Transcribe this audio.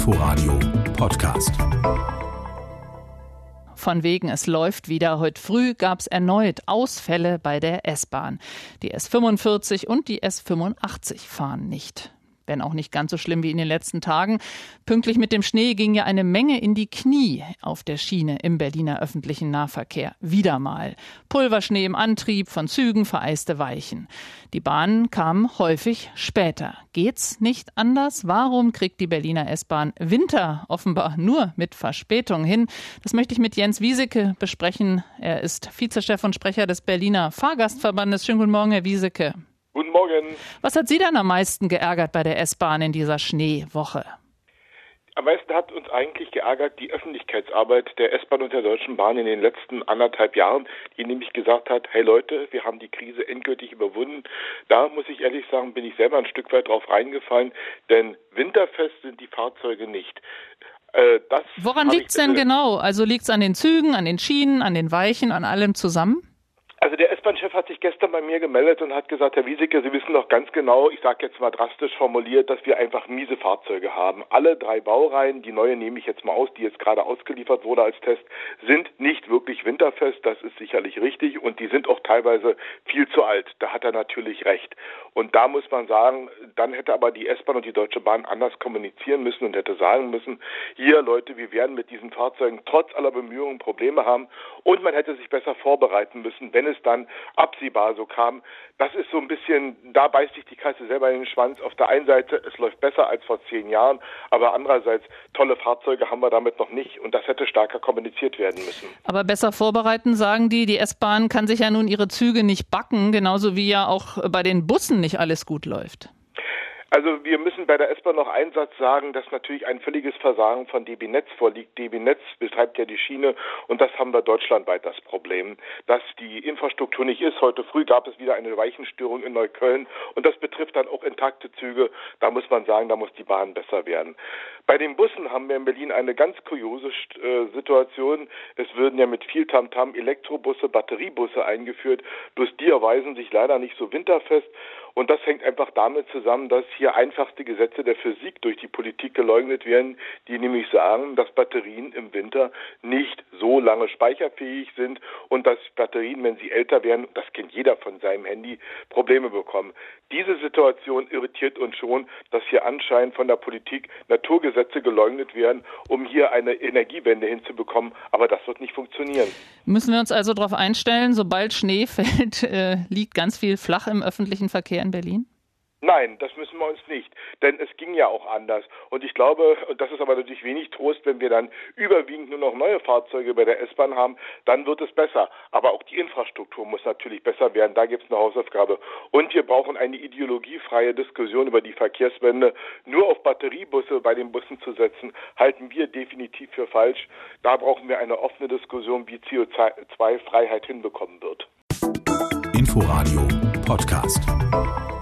Inforadio Podcast. Von wegen, es läuft wieder. Heute früh gab es erneut Ausfälle bei der S-Bahn. Die S45 und die S85 fahren nicht. Wenn auch nicht ganz so schlimm wie in den letzten Tagen. Pünktlich mit dem Schnee ging ja eine Menge in die Knie auf der Schiene im Berliner öffentlichen Nahverkehr. Wieder mal. Pulverschnee im Antrieb, von Zügen vereiste Weichen. Die Bahnen kamen häufig später. Geht's nicht anders? Warum kriegt die Berliner S-Bahn Winter offenbar nur mit Verspätung hin? Das möchte ich mit Jens Wieseke besprechen. Er ist Vizechef und Sprecher des Berliner Fahrgastverbandes. Schönen guten Morgen, Herr Wieseke. Guten Morgen. Was hat Sie denn am meisten geärgert bei der S-Bahn in dieser Schneewoche? Am meisten hat uns eigentlich geärgert die Öffentlichkeitsarbeit der S-Bahn und der Deutschen Bahn in den letzten 1,5 Jahren, die nämlich gesagt hat, hey Leute, wir haben die Krise endgültig überwunden. Da muss ich ehrlich sagen, bin ich selber ein Stück weit drauf reingefallen, denn winterfest sind die Fahrzeuge nicht. Woran liegt es denn genau? Also liegt es an den Zügen, an den Schienen, an den Weichen, an allem zusammen? Also der S-Bahn-Chef hat sich gestern bei mir gemeldet und hat gesagt, Herr Wieseke, Sie wissen doch ganz genau, ich sage jetzt mal drastisch formuliert, dass wir einfach miese Fahrzeuge haben. Alle 3 Baureihen, die neue nehme ich jetzt mal aus, die jetzt gerade ausgeliefert wurde als Test, sind nicht wirklich winterfest, das ist sicherlich richtig und die sind auch teilweise viel zu alt. Da hat er natürlich recht. Und da muss man sagen, dann hätte aber die S-Bahn und die Deutsche Bahn anders kommunizieren müssen und hätte sagen müssen, hier Leute, wir werden mit diesen Fahrzeugen trotz aller Bemühungen Probleme haben und man hätte sich besser vorbereiten müssen, wenn es dann absehbar so kam. Das ist so ein bisschen, da beißt sich die Katze selber in den Schwanz. Auf der einen Seite, es läuft besser als vor 10 Jahren, aber andererseits, tolle Fahrzeuge haben wir damit noch nicht und das hätte stärker kommuniziert werden müssen. Aber besser vorbereiten, sagen die S-Bahn kann sich ja nun ihre Züge nicht backen, genauso wie ja auch bei den Bussen nicht alles gut läuft. Also wir müssen bei der S-Bahn noch einen Satz sagen, dass natürlich ein völliges Versagen von DB Netz vorliegt. DB Netz betreibt ja die Schiene und das haben wir deutschlandweit das Problem, dass die Infrastruktur nicht ist. Heute früh gab es wieder eine Weichenstörung in Neukölln und das betrifft dann auch intakte Züge. Da muss man sagen, da muss die Bahn besser werden. Bei den Bussen haben wir in Berlin eine ganz kuriose Situation. Es würden ja mit viel Tamtam Elektrobusse, Batteriebusse eingeführt. Bloß die erweisen sich leider nicht so winterfest. Und das hängt einfach damit zusammen, dass hier einfachste Gesetze der Physik durch die Politik geleugnet werden, die nämlich sagen, dass Batterien im Winter nicht so lange speicherfähig sind und dass Batterien, wenn sie älter werden, das kennt jeder von seinem Handy, Probleme bekommen. Diese Situation irritiert uns schon, dass hier anscheinend von der Politik Naturgesetze geleugnet werden, um hier eine Energiewende hinzubekommen. Aber das wird nicht funktionieren. Müssen wir uns also darauf einstellen, sobald Schnee fällt, liegt ganz viel flach im öffentlichen Verkehr in Berlin? Nein, das müssen wir uns nicht, denn es ging ja auch anders. Und ich glaube, und das ist aber natürlich wenig Trost, wenn wir dann überwiegend nur noch neue Fahrzeuge bei der S-Bahn haben, dann wird es besser. Aber auch die Infrastruktur muss natürlich besser werden, da gibt es eine Hausaufgabe. Und wir brauchen eine ideologiefreie Diskussion über die Verkehrswende. Nur auf Batteriebusse bei den Bussen zu setzen, halten wir definitiv für falsch. Da brauchen wir eine offene Diskussion, wie CO2-Freiheit hinbekommen wird. Inforadio Podcast.